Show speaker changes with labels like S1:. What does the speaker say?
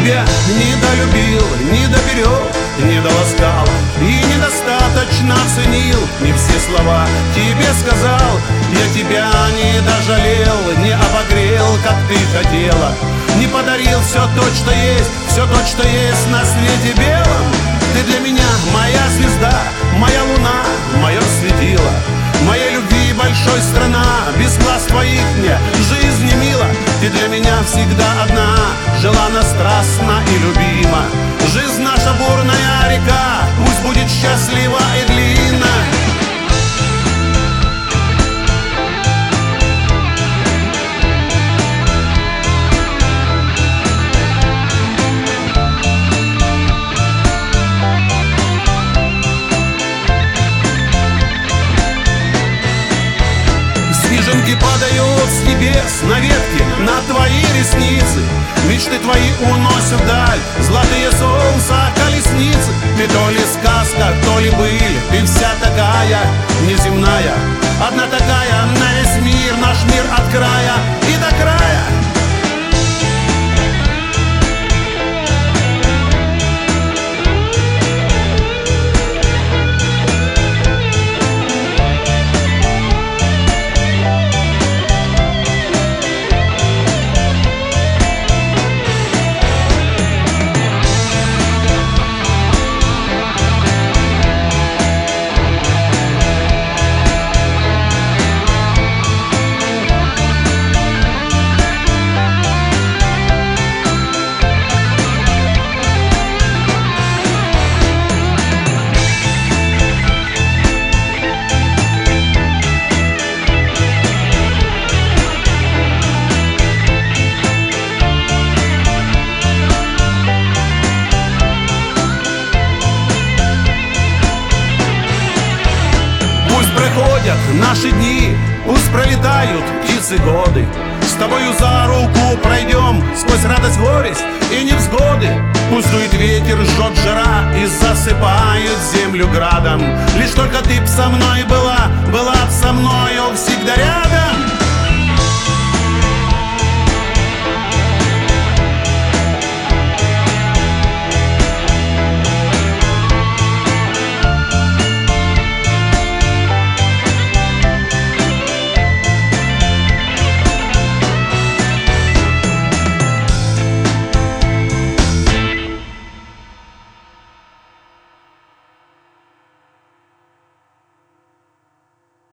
S1: тебя недолюбил, недоберег, недоласкал и недостаточно ценил. Не все слова тебе сказал, я тебя не дожалел, не обогрел, как ты хотела, не подарил все то, что есть, все то, что есть на свете белом. Ты для меня моя звезда, моя луна, мое светило, моей любви большой страна. Без глаз твоих мне жизнь не мила. Ты для меня всегда одна, желанна, страстна и любима. Жизнь наша бурная река, пусть будет счастлива и длинна. Снежинки падают с небес на ветки, на твои ресницы. Мечты твои уносят вдаль золотые солнца колесницы. Ты то ли сказка, то ли быль, ты вся такая неземная, одна такая на весь мир, наш мир от края и до края. Проходят наши дни, пусть пролетают птицы годы. С тобою за руку пройдем сквозь радость, горесть и невзгоды. Пусть дует ветер, жжет жара и засыпает землю градом. Лишь только ты б со мной была, была б со мною всегда рядом.